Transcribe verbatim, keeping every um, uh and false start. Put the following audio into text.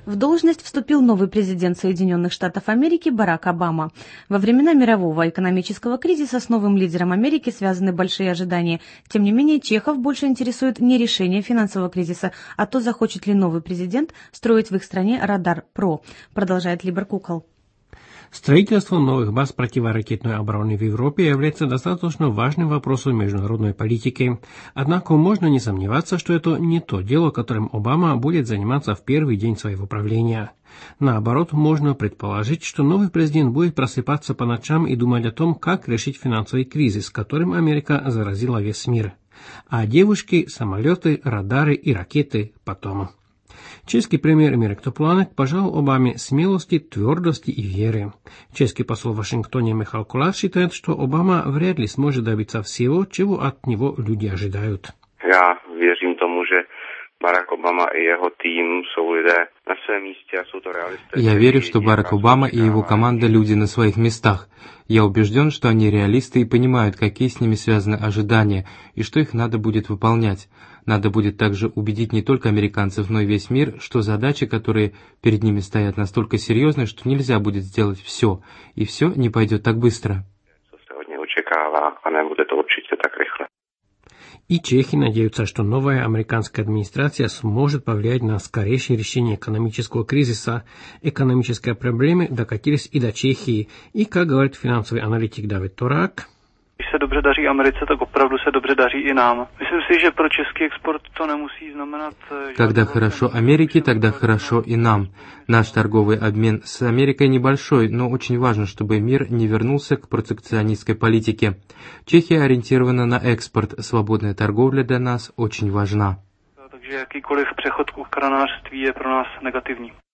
В должность вступил новый президент Соединенных Штатов Америки Барак Обама. Во времена мирового экономического кризиса с новым лидером Америки связаны большие ожидания. Тем не менее, чехов больше интересует не решение финансового кризиса, а то, захочет ли новый президент строить в их стране радар ПРО, продолжает Либор Кукол. Строительство новых баз противоракетной обороны в Европе является достаточно важным вопросом международной политики. Однако можно не сомневаться, что это не то дело, которым Обама будет заниматься в первый день своего правления. Наоборот, можно предположить, что новый президент будет просыпаться по ночам и думать о том, как решить финансовый кризис, которым Америка заразила весь мир. А девушки, самолеты, радары и ракеты потом. Чешский премьер Mirek Topolánek пожелал Обаме смелости, твердости и веры. Чешский посол в Вашингтоне Michal Kolář считает, что Обама вряд ли сможет добиться всего, чего от него люди ожидают. Я верю тому, что Барак Обама и его тим jsou lidé на своем месте, а jsou to realisté. Я верю, что Барак Обама и его команда люди на своих местах. Я убежден, что они реалисты и понимают, какие с ними связаны ожидания, и что их надо будет выполнять. Надо будет также убедить не только американцев, но и весь мир, что задачи, которые перед ними стоят, настолько серьезны, что нельзя будет сделать все, и все не пойдет так быстро. И чехи надеются, что новая американская администрация сможет повлиять на скорейшее решение экономического кризиса. Экономические проблемы докатились и до Чехии. И, как говорит финансовый аналитик David Torák, když se dobře daří Americe, tak opravdu se dobře daří i nám. Myslím si, že pro český export to nemusí znamenat... Когда хорошо Америке, тогда хорошо и нам. Наш торговый обмен с Америкой небольшой, но очень важно, чтобы мир не вернулся к протекционистской политике. Чехия ориентирована на экспорт, свободная торговля для нас очень важна. Takže jakýkoliv přechod k ukranářství je pro nás negativní.